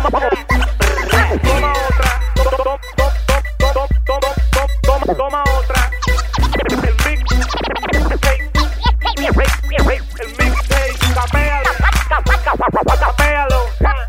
Toma otra. Toma otra. El mixtape, capéalo. Capéalo.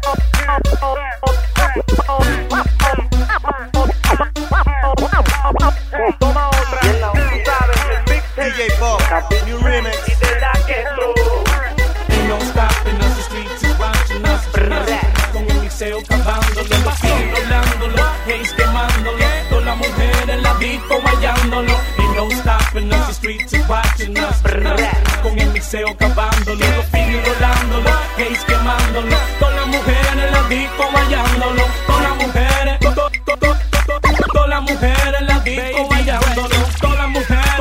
Toma otra. Tú sabes, el mixtape. DJ Bob, new remix. Y de la que tú. Ain't no stopping us, the streets is watching us. Con el mixeo cavándolo, los pies doblándolo, gays quemándolo, todas las mujeres en la disco bailando. Ain't no stopping us, the streets is watching us. Con el mixeo cavándolo, los pies dolándolo, gays quemándolo, todas las mujeres en la disco bailando. Todas las mujeres, todas las mujeres en la disco bailando. Todas las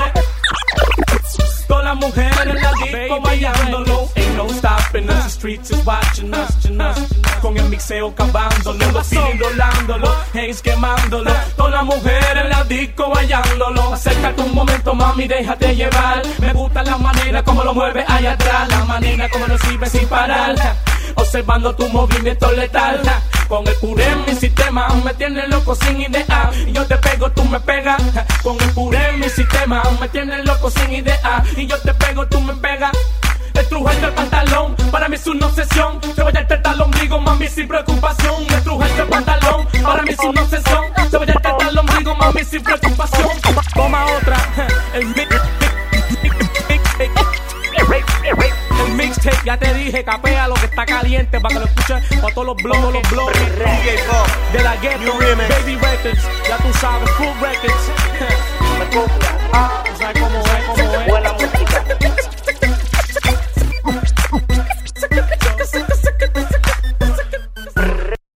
mujeres en la disco bailando. Ain't no stopping us, the streets is watching us. Con el mixeo cavándolo, los pies dolándolo, gays quemándolo, todas las mujeres en la disco bailándolo. Acércate un momento, mami, déjate llevar. Me gusta la manera como lo mueves allá atrás, la manera como lo sirves sin parar, observando tu movimiento letal. Con el puré en mi sistema me tienes loco sin idea. Y yo te pego, tú me pegas. Con el puré en mi sistema me tienes loco sin idea. Y yo te pego, tú me pegas. Estrujarte el pantalón, para mí es una obsesión. Se vaya el tal ombligo, mami, sin preocupación. Estrujarte el pantalón, para mí es una obsesión. Se vaya el tal ombligo, mami, sin preocupación. Toma otra, el mixtape, ya te dije, capea lo que está caliente para que lo escuchen para todos los blogs, DJ Bob, de la ghetto, new remix. Baby Records, ya tú sabes, full